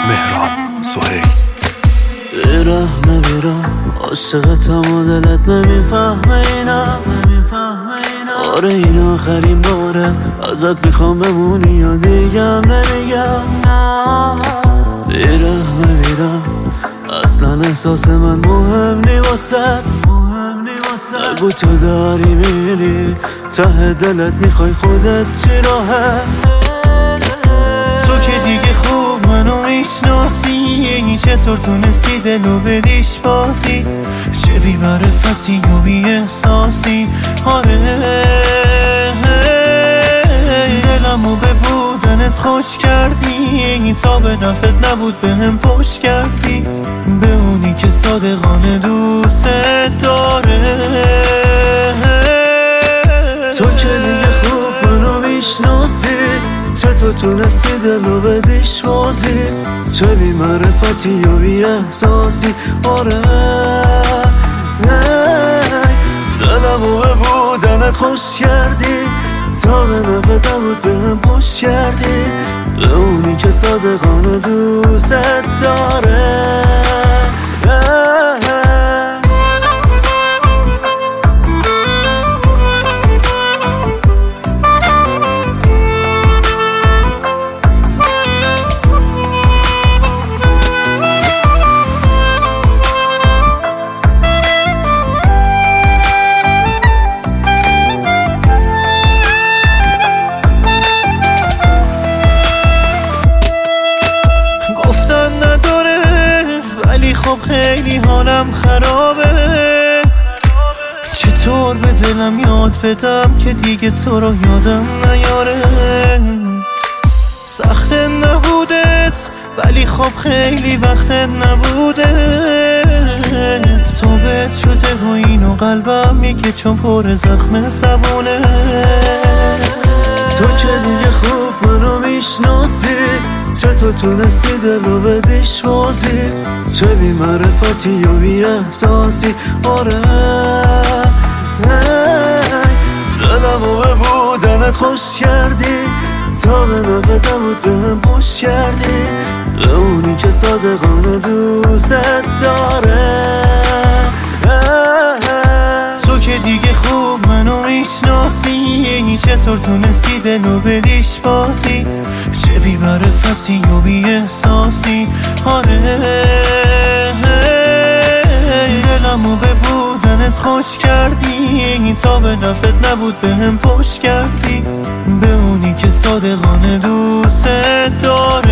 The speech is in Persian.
مهران سهیل. بیرم عاشقتم و دلت نمیفهمه اینم. آره این آخرین باره ازت میخوام بمونی یا دیگم نمیگم. بیرم اصلا احساس من مهم نی واسد. نگو تو داری میری ته دلت میخوای خودت چی راهه. تو که دیگه خوب منو میشناسی، چطور تونستی دلو بدیش بازی؟ چه بی معرفتی و بی احساسی. آره دلمو به بودنت خوش کردی، تا به نفت نبود به هم پشت کردی. به اونی که صادقانه دوست داره. تو که دیگه خوب منو میشناسی، چطور تونستی دلو بدیش بازی؟ چه بی معرفتی یا بی احساسی. آره دلمو به بودنت خوش کردی، تا به نفت بود به هم پشت کردی. به اونی که صادقانه دوست داره. خب خیلی حالم خرابه، چطور به دلم یاد بدم که دیگه تو رو یادم نیاره. سخت نبودت ولی خب خیلی وقت نبوده. ثابت شده و اینو قلبم میگه چون پر زخم زبونه. تو که دیگه خوب منو میشناسی، چطور تونستی دلو بدیش بازی؟ چه بی معرفتی یا بی احساسی. آره دلمو به بودنت خوش کردی، تا به نفت بود به هم پشت کردی. به اونی که صادقانه دوست داره. تو که دیگه خوب منو میشناسی، چطور تونستی دلو بدیش بازی؟ چه بی معرفتی و بی احساسی. آره دلمو به بودنت خوش کردی، تا به نفت نبود به هم پشت کردی. به اونی که صادقانه دوست داره.